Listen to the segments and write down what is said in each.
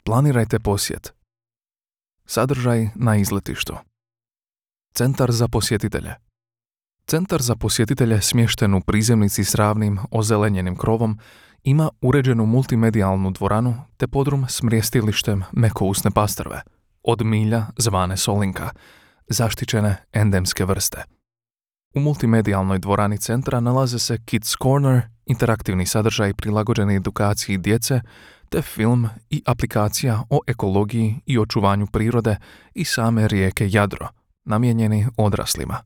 Planirajte posjet. Sadržaj na izletištu. Centar za posjetitelje. Centar za posjetitelje smješten u prizemnici s ravnim, ozelenjenim krovom ima uređenu multimedijalnu dvoranu te podrum s mrijestilištem mekousne pastrve, od milja zvane Solinka, zaštićene endemske vrste. U multimedijalnoj dvorani centra nalaze se Kids Corner, interaktivni sadržaj prilagođeni edukaciji djece, te film i aplikacija o ekologiji i očuvanju prirode i same rijeke Jadro, namijenjeni odraslima.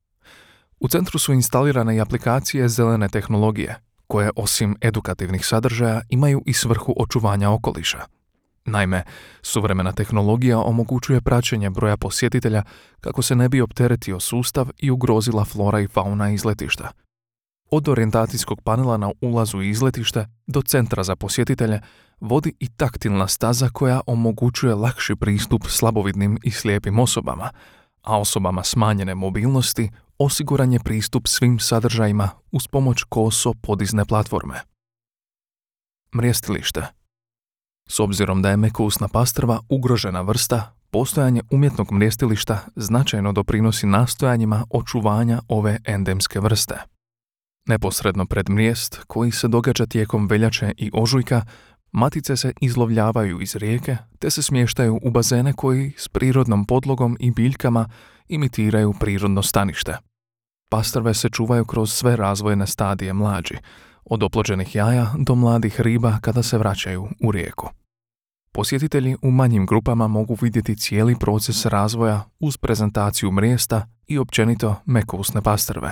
U centru su instalirane i aplikacije zelene tehnologije, koje osim edukativnih sadržaja imaju i svrhu očuvanja okoliša. Naime, suvremena tehnologija omogućuje praćenje broja posjetitelja kako se ne bi opteretio sustav i ugrozila flora i fauna izletišta. Od orijentacijskog panela na ulazu i izletište do centra za posjetitelje vodi i taktilna staza koja omogućuje lakši pristup slabovidnim i slijepim osobama, a osobama smanjene mobilnosti osiguran je pristup svim sadržajima uz pomoć koso podizne platforme. Mrijestilište. S obzirom da je mekousna pastrva ugrožena vrsta, postojanje umjetnog mrijestilišta značajno doprinosi nastojanjima očuvanja ove endemske vrste. Neposredno pred mrijest, koji se događa tijekom veljače i ožujka, matice se izlovljavaju iz rijeke te se smještaju u bazene koji s prirodnom podlogom i biljkama imitiraju prirodno stanište. Pastrve se čuvaju kroz sve razvojne stadije mlađi, od oplođenih jaja do mladih riba kada se vraćaju u rijeku. Posjetitelji u manjim grupama mogu vidjeti cijeli proces razvoja uz prezentaciju mrijesta i općenito mekousne pastrve.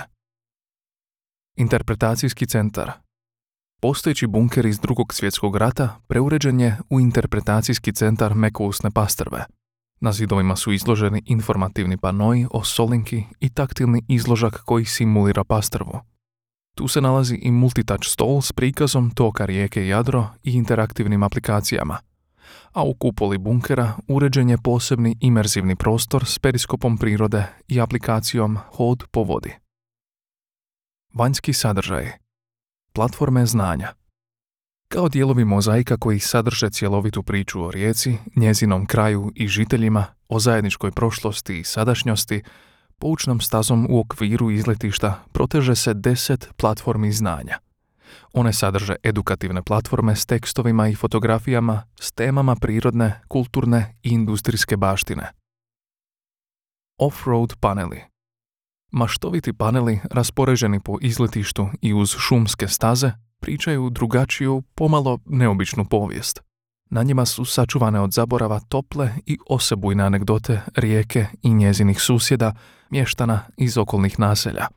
Interpretacijski centar. Postojeći bunker iz II. Svjetskog rata preuređen je u interpretacijski centar mekousne pastrve. Na zidovima su izloženi informativni panoi o Solinki i taktilni izložak koji simulira pastrvu. Tu se nalazi i multitouch stol s prikazom toka rijeke Jadro i interaktivnim aplikacijama, a u kupoli bunkera uređen je posebni imerzivni prostor s periskopom prirode i aplikacijom Hod po vodi. Vanjski sadržaj. Platforme znanja. Kao dijelovi mozaika koji sadrže cjelovitu priču o rijeci, njezinom kraju i žiteljima, o zajedničkoj prošlosti i sadašnjosti, poučnom stazom u okviru izletišta proteže se 10 platformi znanja. One sadrže edukativne platforme s tekstovima i fotografijama s temama prirodne, kulturne i industrijske baštine. Off-road paneli. Maštoviti paneli raspoređeni po izletištu i uz šumske staze pričaju drugačiju, pomalo neobičnu povijest. Na njima su sačuvane od zaborava tople i osebujne anegdote rijeke i njezinih susjeda, mještana iz okolnih naselja.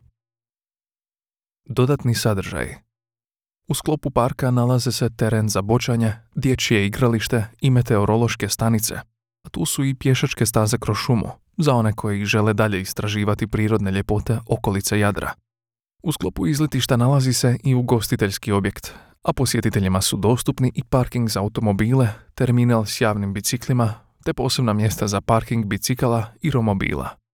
Dodatni sadržaji. U sklopu parka nalaze se teren za bočanje, dječje igralište i meteorološke stanice, a tu su i pješačke staze kroz šumu, za one koji žele dalje istraživati prirodne ljepote okolice Jadra. U sklopu izletišta nalazi se i ugostiteljski objekt, a posjetiteljima su dostupni i parking za automobile, terminal s javnim biciklima, te posebna mjesta za parking bicikala i romobila.